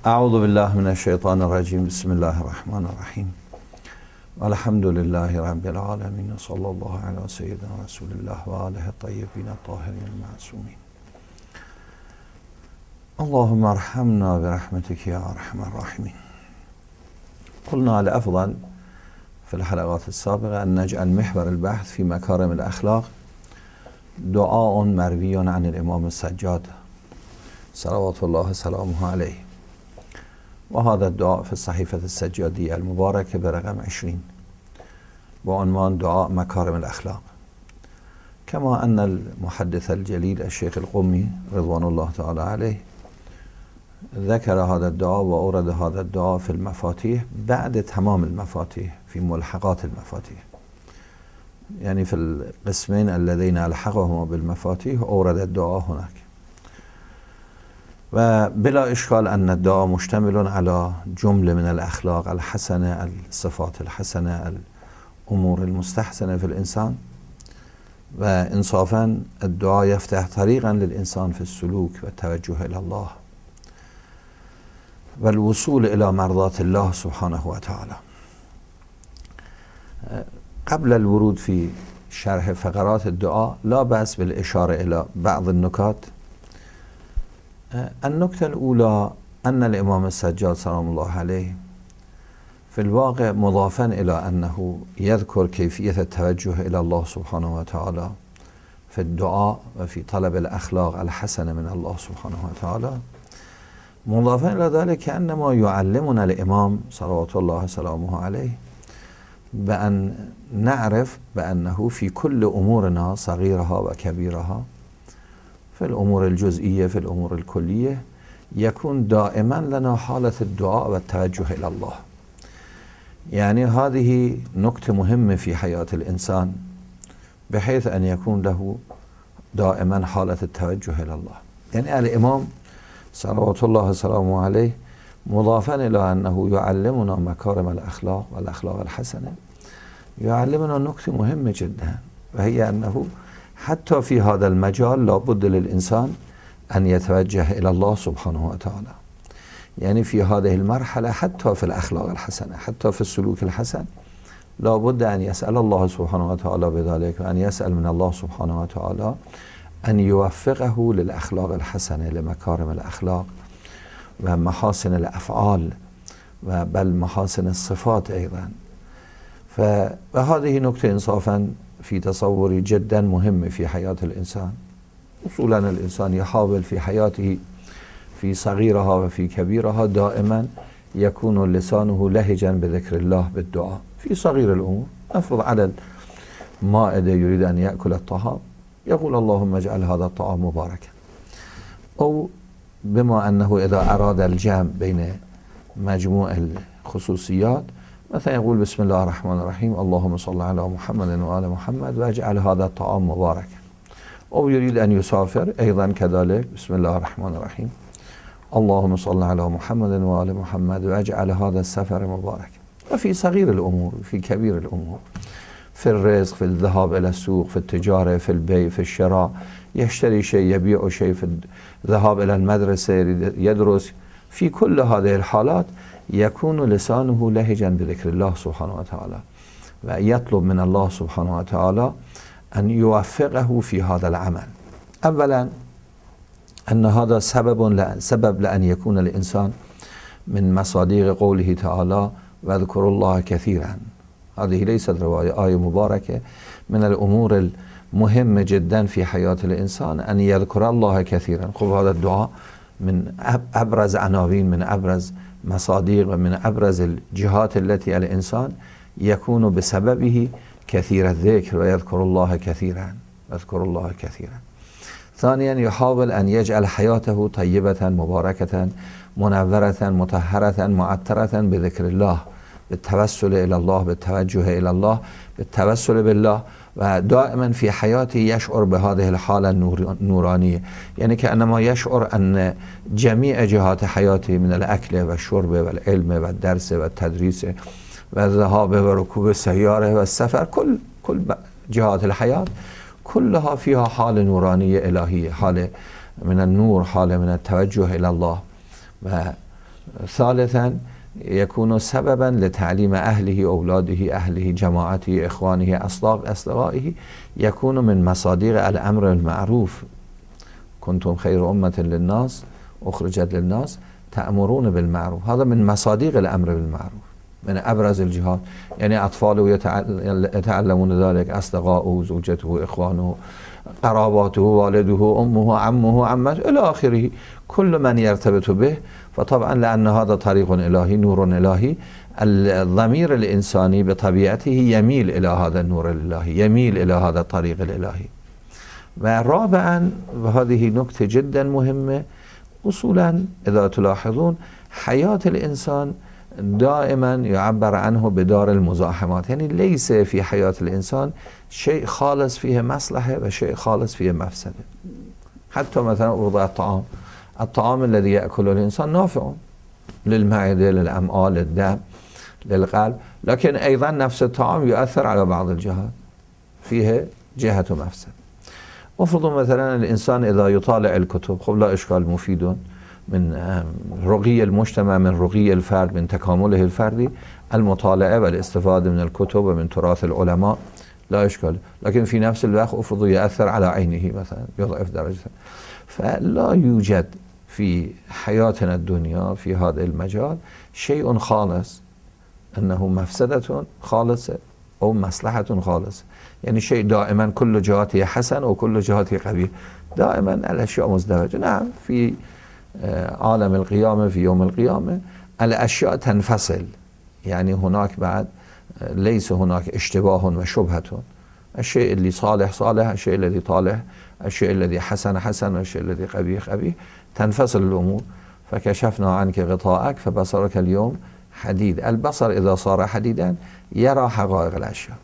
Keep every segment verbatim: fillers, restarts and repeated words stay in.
اعوذ بالله من الشیطان الرجیم. بسم الله الرحمن الرحیم. الحمد لله رب العالمین. صلی الله علی سیدنا رسول الله و آله الطیبین الطاهرین المعصومین. اللهم ارحمنا برحمتك یا ارحم الراحمین. قلنا الافضل في الحلقات السابقة أن نجعل محور البحث في مكارم الأخلاق دعاء مروي عن الإمام السجاد صلوات الله سلامه عليه، وهذا الدعاء في الصحيفة السجادية المباركة برقم عشرين بعنوان دعاء مكارم الأخلاق. كما أن المحدث الجليل الشيخ القمي رضوان الله تعالى عليه ذكر هذا الدعاء وأورد هذا الدعاء في المفاتيح بعد تمام المفاتيح، في ملحقات المفاتيح، يعني في القسمين اللذين ألحقهما بالمفاتيح أورد الدعاء هناك. وبلا إشكال أن الدعاء مشتمل على جملة من الأخلاق الحسنة، الصفات الحسنة، الأمور المستحسنة في الإنسان، وإنصافا الدعاء يفتح طريقا للإنسان في السلوك والتوجه إلى الله والوصول إلى مرضاة الله سبحانه وتعالى. قبل الورود في شرح فقرات الدعاء لا بأس بالإشارة إلى بعض النكات. النكتة الأولى أن الإمام السجاد سلام الله عليه في الواقع مضافا إلى أنه يذكر كيفية التوجه إلى الله سبحانه وتعالى في الدعاء وفي طلب الأخلاق الحسنة من الله سبحانه وتعالى، مضافا إلى ذلك كأنما يعلمنا الإمام صلوات الله سلامه عليه بأن نعرف بأنه في كل أمورنا صغيرها وكبيرها، في الأمور الجزئية في الأمور الكلية، يكون دائما لنا حالة الدعاء والتوجه إلى الله. يعني هذه نكتة مهمة في حياة الإنسان، بحيث أن يكون له دائما حالة التوجه إلى الله. يعني الإمام صلوات الله وسلامه عليه مضافا إلى أنه يعلمنا مكارم الأخلاق والأخلاق الحسنة، يعلمنا نكتة مهمة جدا، وهي أنه حتى في هذا المجال لابد للإنسان أن يتوجه إلى الله سبحانه وتعالى. يعني في هذه المرحلة حتى في الأخلاق الحسنة، حتى في السلوك الحسن، لابد أن يسأل الله سبحانه وتعالى بذلك، وأن يسأل من الله سبحانه وتعالى أن يوفقه للأخلاق الحسنة، لمكارم الأخلاق ومحاسن الأفعال بل محاسن الصفات أيضا. فهذه نكتة إنصافا في تصوري جدا مهمة في حياة الإنسان. أصولا الإنسان يحاول في حياته في صغيرها وفي كبيرها دائما يكون لسانه لهجا بذكر الله بالدعاء في صغير الأمور. أفرض على المائدة يريد أن يأكل الطعام يقول اللهم اجعل هذا الطعام مباركا، أو بما أنه إذا أراد الجمع بين مجموع الخصوصيات مثلا يقول بسم الله الرحمن الرحيم اللهم صل على محمد وآل محمد واجعل هذا الطعام مباركا. أو يريد أن يسافر أيضا كذلك بسم الله الرحمن الرحيم اللهم صل على محمد وآل محمد واجعل هذا السفر مباركا. وفي صغير الأمور في كبير الأمور، في الرزق، في الذهاب إلى السوق، في التجارة، في البيع، في الشراء، يشتري شيء يبيع شيء، في الذهاب إلى المدرسة يدرس، في كل هذه الحالات يكون لسانه لهجا بذكر الله سبحانه وتعالى، ويطلب من الله سبحانه وتعالى أن يوفقه في هذا العمل. أولا أن هذا سبب سبب لأن يكون الإنسان من مصادق قوله تعالى واذكروا الله كثيرا. هذه ليست رواية، آية مباركة من الأمور المهمة جدا في حياة الإنسان أن يذكر الله كثيرا. خب هذا الدعاء من أبرز عناوين، من أبرز مصادق ومن أبرز الجهات التي الإنسان يكون بسببه كثير الذكر ويذكر الله كثيرا، يذكر الله كثيرا. ثانيا يحاول أن يجعل حياته طيبة مباركة منورة مطهرة معطرة بذكر الله، بالتوسل إلى الله، بالتوجه إلى الله، بالتوسل بالله، ودائما في حياته يشعر بهذه الحالة النورانية. يعني كأنما يشعر أن جميع جهات حياته من الأكل والشرب والعلم والدرس والتدريس والذهاب وركوب السيارة والسفر، كل كل جهات الحياة كلها فيها حالة نورانية إلهية، حالة من النور، حالة من التوجه إلى الله. ثالثا يكون سببا لتعليم أهله أولاده أهله جماعته إخوانه أصدقائه، يكون من مصادر الأمر بالمعروف. كنتم خير أمة للناس أخرجت للناس تأمرون بالمعروف، هذا من مصادر الأمر بالمعروف، من أبرز الجهات. يعني أطفاله يتعلمون ذلك، أصدقاؤه، زوجته، إخوانه، قراباته، والده، أمه، عمه، عمته إلى آخره، كل من يرتبط به. فطبعا لأن هذا طريق إلهي، نور إلهي، الضمير الإنساني بطبيعته يميل إلى هذا النور الإلهي، يميل إلى هذا الطريق الإلهي. ورابعا، وهذه نكتة جدا مهمة، أصولا إذا تلاحظون حياة الإنسان دائما يعبر عنه بدار المزاحمات، يعني ليس في حياة الإنسان شيء خالص فيه مصلحة وشيء خالص فيه مفسدة. حتى مثلا وضع الطعام، الطعام الذي يأكله الإنسان نافع للمعدة، للأمعاء، للدم، للقلب، لكن أيضا نفس الطعام يؤثر على بعض الجهات، فيها جهة مفسد. افرضوا مثلا الإنسان إذا يطالع الكتب، خب لا إشكال، مفيد من رقي المجتمع، من رقي الفرد، من تكامله الفردي، المطالعة والاستفادة من الكتب ومن تراث العلماء، لا إشكال. لكن في نفس الوقت افرضوا يأثر على عينه مثلا، يضعف درجته. فلا يوجد في حياتنا الدنيا في هذا المجال شيء خالص أنه مفسدة خالصة أو مصلحة خالصة، يعني شيء دائما كل جهاته حسن وكل جهاته قبيح، دائما الأشياء مزدوجة. نعم، في عالم القيامة، في يوم القيامة الأشياء تنفصل، يعني هناك بعد ليس هناك اشتباه وشبهة، الشيء اللي صالح صالح، الشيء الذي طالح، الشيء الذي حسن حسن، الشيء الذي قبيح قبيح، تنفصل الأمور. فكشفنا عنك غطاءك فبصرك اليوم حديد. البصر إذا صار حديدا يرى حقائق الأشياء.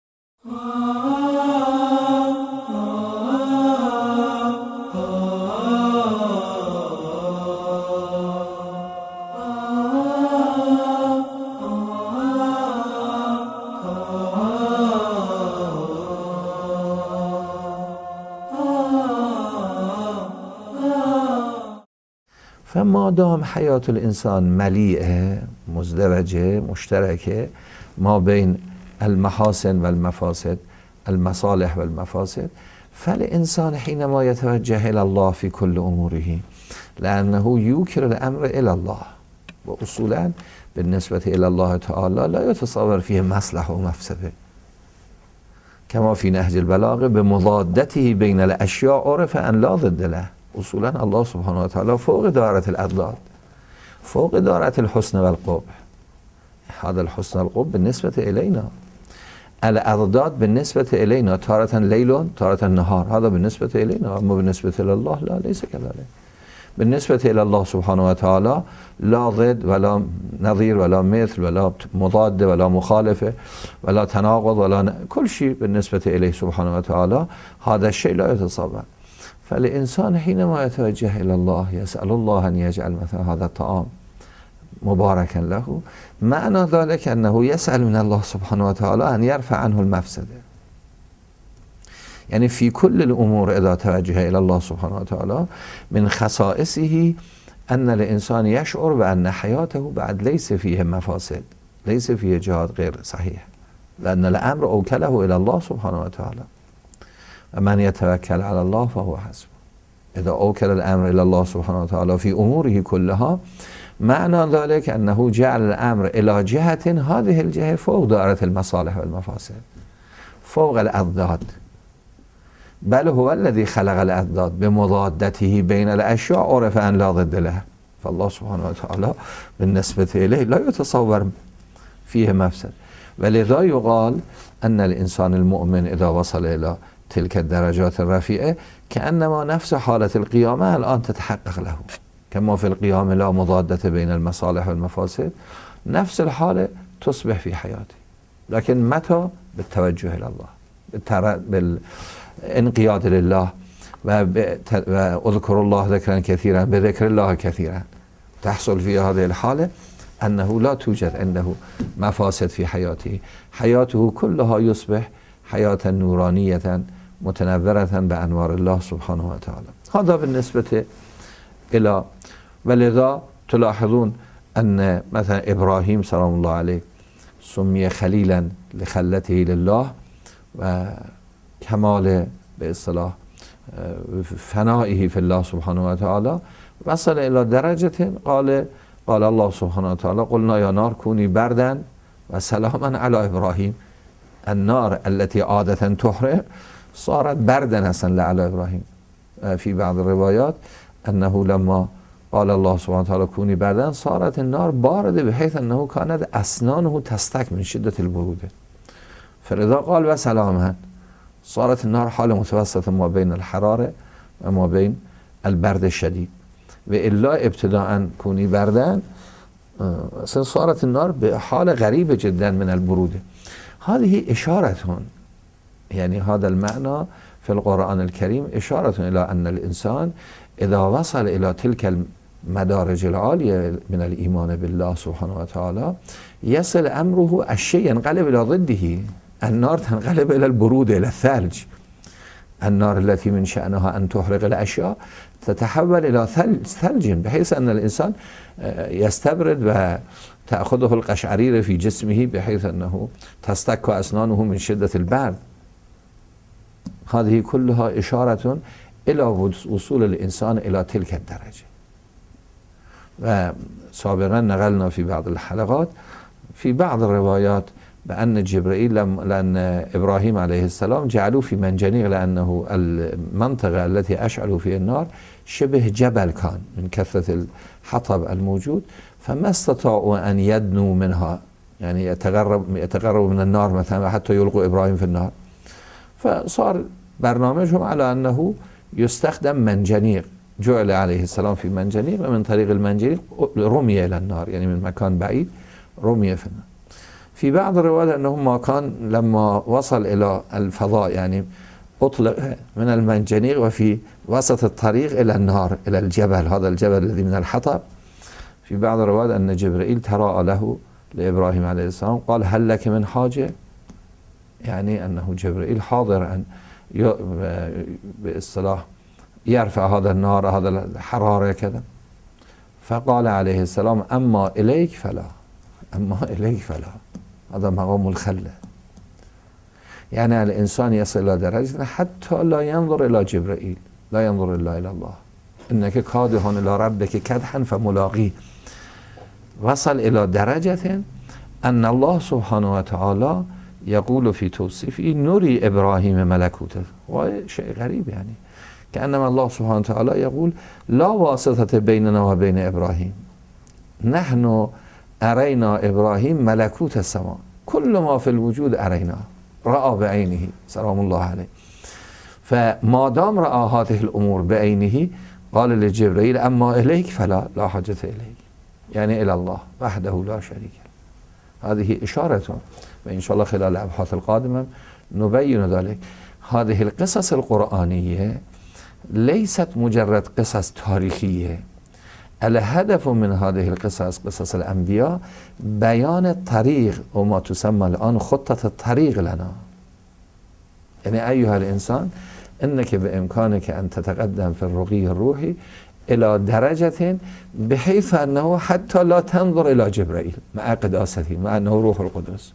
فما دام حياة الإنسان مليئة مزدوجة مشتركة ما بين المحاسن والمفاسد، المصالح والمفاسد، فالإنسان حينما يتوجه إلى الله في كل أموره، لأنه يوكل الأمر إلى الله، وأصولا بالنسبة إلى الله تعالى لا يتصور فيه مصلحة ومفسدة، كما في نهج البلاغة بمضادته بين الأشياء عرف أن لا ضد له. أصولا الله سبحانه وتعالى فوق دائرة الأضداد، فوق دائرة الحسن والقبح. هذا الحسن والقبح بالنسبة إلينا، الأضداد بالنسبة إلينا تارة ليل تارة نهار، هذا بالنسبة إلينا، أما بالنسبة إلى الله لا، ليس كذلك. بالنسبة إلى الله سبحانه وتعالى لا ضد ولا نظير ولا مثل ولا مضاد ولا مخالفة ولا تناقض ولا ن... كل شيء بالنسبة إليه سبحانه وتعالى هذا الشيء لا يتصور. فالإنسان حينما يتوجه إلى الله يسأل الله أن يجعل مثلا هذا الطعام مباركا له، معنى ذلك أنه يسأل من الله سبحانه وتعالى أن يرفع عنه المفسدة. يعني في كل الأمور إذا توجه إلى الله سبحانه وتعالى من خصائصه أن الإنسان يشعر بأن حياته بعد ليس فيه مفاسد، ليس فيه جهات غير صحيح، لأن الأمر أوكله إلى الله سبحانه وتعالى. من يتوكل على الله فهو حسبه. إذا أوكل الأمر إلى الله سبحانه وتعالى في أموره كلها، معنى ذلك أنه جعل الأمر إلى جهة، هذه الجهة فوق دائرة المصالح والمفاسد، فوق الأضداد، بل هو الذي خلق الأضداد بمضادته بين الأشياء عرف أن لا ضد له. فالله سبحانه وتعالى بالنسبة إليه لا يتصور فيه مفسد. ولذا يقال أن الإنسان المؤمن إذا وصل إلى تلك الدرجات الرفيعة كأنما نفس حالة القيامة الآن تتحقق له، كما في القيامة لا مضادة بين المصالح والمفاسد، نفس الحالة تصبح في حياته، لكن متى؟ بالتوجه إلى الله، بالانقياد لله، واذكروا الله ذكرا كثيرا، بذكر الله كثيرا، تحصل في هذه الحالة أنه لا توجد عنده مفاسد في حياته، حياته كلها يصبح حياة نورانية متنورة بأنوار الله سبحانه وتعالى. هذا بالنسبة إلى، ولذا تلاحظون أن مثلا إبراهيم سلام الله عليه سمي خليلا لخلته لله وكمال باصطلاح فنائه في الله سبحانه وتعالى وصل إلى درجة قال قال الله سبحانه وتعالى قلنا يا نار كوني بردا وسلاما على إبراهيم. النار التي عادة تحرق صارت بردا أصلا على إبراهيم. في بعض الروايات أنه لما قال الله سبحانه وتعالى كوني بردا صارت النار باردة بحيث أنه كانت أسنانه تستك من شدة البرودة، فلذا قال وسلاما صارت النار حال متوسط ما بين الحرارة وما بين البرد الشديد. وإلا ابتداء كوني بردا صارت النار بحالة غريبة جدا من البرودة. هذه إشارة، يعني هذا المعنى في القرآن الكريم إشارة إلى أن الإنسان إذا وصل إلى تلك المدارج العالية من الإيمان بالله سبحانه وتعالى يصل أمره الشيء ينقلب إلى ضده. النار تنقلب إلى البرودة، إلى الثلج. النار التي من شأنها أن تحرق الأشياء تتحول إلى ثلج بحيث أن الإنسان يستبرد وتأخذه القشعريرة في جسمه بحيث أنه تستك أسنانه من شدة البرد. هذه كلها إشارة إلى وصول الإنسان إلى تلك الدرجة. وسابقا نقلنا في بعض الحلقات في بعض الروايات بأن جبرائيل لأن إبراهيم عليه السلام جعلوه في منجنيق لأنه المنطقة التي أشعلوا فيها النار شبه جبل كان من كثرة الحطب الموجود، فما استطاعوا أن يدنوا منها، يعني يتقرب يتقربوا من النار مثلا حتى يلقوا إبراهيم في النار. فصار برنامجهم على أنه يستخدم منجنيق، جعل عليه السلام في منجنيق ومن طريق المنجنيق رمي إلى النار، يعني من مكان بعيد رمي في النار. في بعض الروايات أنه ما كان لما وصل إلى الفضاء يعني أطلق من المنجنيق وفي وسط الطريق إلى النار إلى الجبل، هذا الجبل الذي من الحطب. في بعض الروايات أن جبرائيل تراءى له لإبراهيم عليه السلام قال هل لك من حاجة، يعني أنه جبرائيل حاضر أن باصطلاح يرفع هذا النار هذا الحرارة كذا. فقال عليه السلام أما إليك فلا، أما إليك فلا، هذا مقام الخلة. يعني الإنسان يصل إلى درجة حتى لا ينظر إلى جبرائيل، لا ينظر إلا إلى الله. إنك كادح إلى ربك كدحا فملاقيه. وصل إلى درجة أن الله سبحانه وتعالى يقول في توصيفه نري إبراهيم ملكوته. وشيء غريب، يعني كأنما الله سبحانه وتعالى يقول لا واسطة بيننا وبين إبراهيم، نحن أرينا إبراهيم ملكوت السماء، كل ما في الوجود أريناه، رأى بعينه سلام الله عليه. فما دام رأى هذه الأمور بعينه قال لجبرائيل أما إليك فلا، لا حاجة إليك، يعني إلى الله وحده لا شريك له. هذه إشارة، وإن شاء الله خلال الأبحاث القادمة نبين ذلك. هذه القصص القرآنية ليست مجرد قصص تاريخية، الهدف من هذه القصص قصص الأنبياء بيان الطريق وما تسمى الآن خطة الطريق لنا. يعني أيها الإنسان إنك بإمكانك أن تتقدم في الرقي الروحي إلى درجة بحيث أنه حتى لا تنظر إلى جبرائيل مع قداسته، مع أنه روح القدس.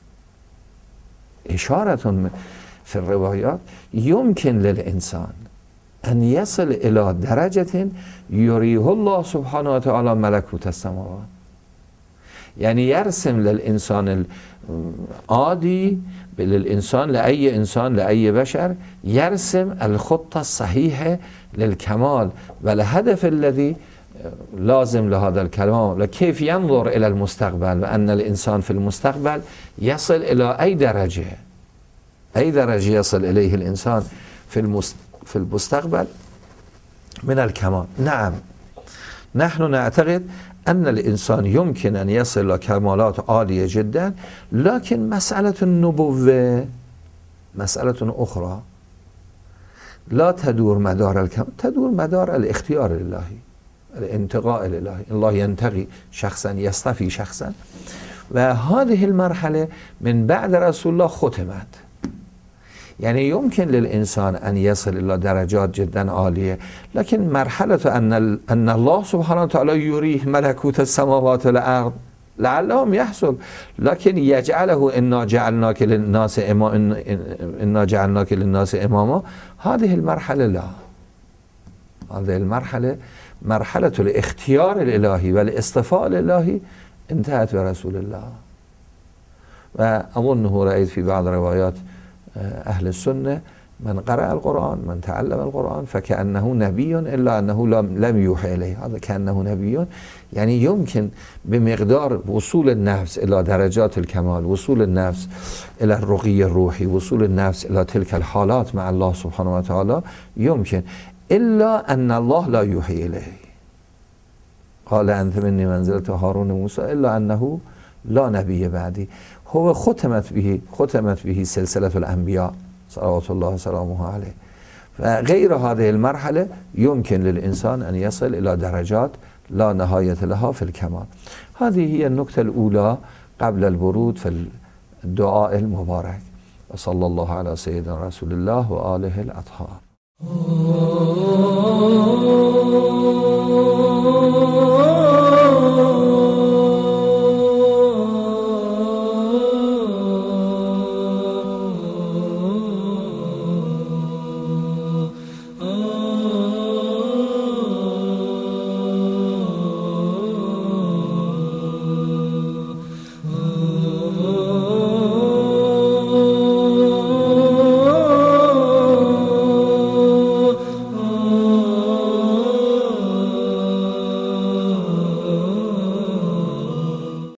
إشارة في الروايات يمكن للإنسان أن يصل إلى درجة يريه الله سبحانه وتعالى ملكوت السماوات، يعني يرسم للإنسان العادي، للإنسان لأي إنسان لأي بشر، يرسم الخطة الصحيحة للكمال والهدف الذي لازم لهذا الكلام، كيف ينظر إلى المستقبل، وأن الإنسان في المستقبل يصل إلى أي درجة، أي درجة يصل إليه الإنسان في المستقبل في المستقبل من الكمال. نعم، نحن نعتقد أن الإنسان يمكن أن يصل إلى كمالات عالية جدا، لكن مسألة النبوة مسألة أخرى لا تدور مدار الكمال، تدور مدار الاختيار الإلهي، الانتقاء الإلهي. الله ينتقي شخصا، يصطفي شخصا، وهذه المرحلة من بعد رسول الله ختمت. يعني يمكن للإنسان أن يصل إلى درجات جدا عالية، لكن مرحلة أن, أن الله سبحانه وتعالى يريه ملكوت السماوات والأرض لعلهم يحصل، لكن يجعله إنا جعلناك للناس إماما إنا جعلناك للناس إماما، هذه المرحلة لا. هذه المرحلة مرحلة الاختيار الإلهي والاصطفاء الإلهي انتهت برسول الله. وأظنه رأيت في بعض روايات أهل السنة من قرأ القرآن من تعلم القرآن فكأنه نبي إلا أنه لم يوحى إليه. هذا كأنه نبي يعني يمكن بمقدار وصول النفس إلى درجات الكمال، وصول النفس إلى الرقي الروحي، وصول النفس إلى تلك الحالات مع الله سبحانه وتعالى يمكن، إلا أن الله لا يوحي إليه. قال أنت مني منزلة هارون موسى إلا أنه لا نبي بعدي. هو ختمت به ختمت به سلسلة الأنبياء صلوات الله وسلامه عليه. فغير هذه المرحلة يمكن للإنسان أن يصل إلى درجات لا نهاية لها في الكمال. هذه هي النكتة الأولى قبل الورود في الدعاء المبارك. وصلى الله على سيدنا رسول الله وآله الأطهار.